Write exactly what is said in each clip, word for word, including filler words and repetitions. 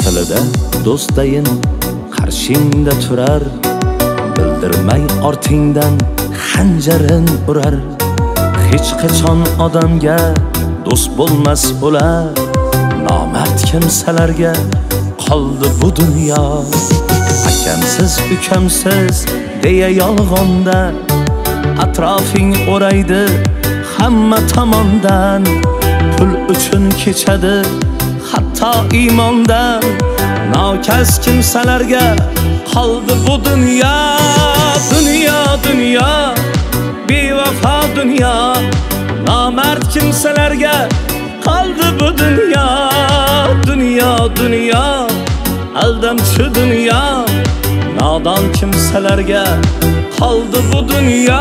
tilida do'stayin qarshingda turar, bildirmay ortingdan xanjarin urar. Hech qachon odamga do'st bo'lmas ular, nomard kimsalarga qoldi bu dunyo. Akamsiz ukamsiz deya yolg'onda atrofing o'raydi hamma tomondan. Pul uchun kechadi hatto iymondan, nokas kimsalarga qoldi bu dunyo. Dunyo dunyo bevafo dunyo, nomard kimsalarga qoldi bu dunyo. Dunyo dunyo aldamchi dunyo, nodon kimsalarga qoldi bu dunyo.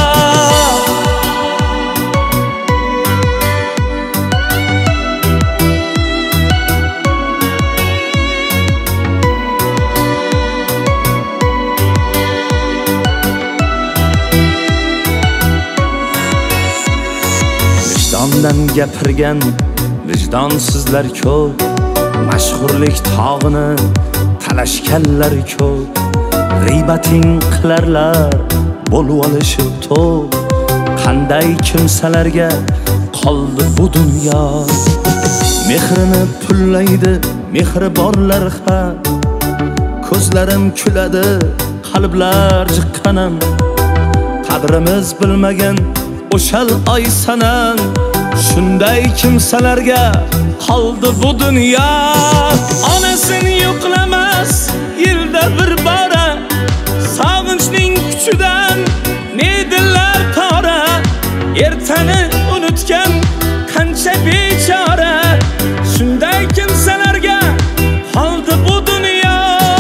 Vijdondan gapirgan vijdonsizlar ko'p, mashhurlik tog'ini talashganlar ko'p. G'iybating qilarlar bo'lib olishib to'p, qanday kimsalarga qoldi bu dunyo. Mehrini pullaydi mehribonlar ha, ko'zlarim kuladi qalblar jiqqanam. Qadrimiz bilmagan o'shal oy sanan, shunday kimsalarga qoldi bu dunyo. Onasini yo'qlamas yilda bir bora, sog'inchning kuchidan ne dillar qora. Ertani unutgan qancha bechora, shunday kimsalarga qoldi bu dunyo.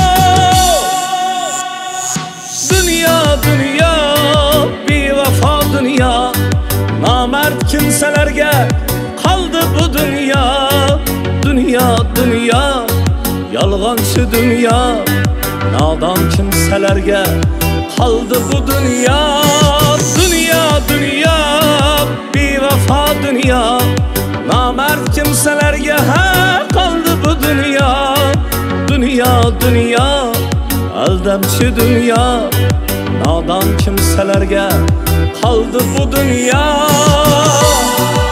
Dunyo dunyo bevafo dunyo, nomard kimsalarga qoldi bu dunyo. Dunyo dunyo yolg'onchi dunyo, nodon kimsalarga qoldi bu dunyo. Dunyo dunyo bevafo dunyo, nomard kimsalarga ha qoldi bu dunyo. Dunyo dunyo aldamchi dunyo, nodon kimsalarga qoldi bu dunyo.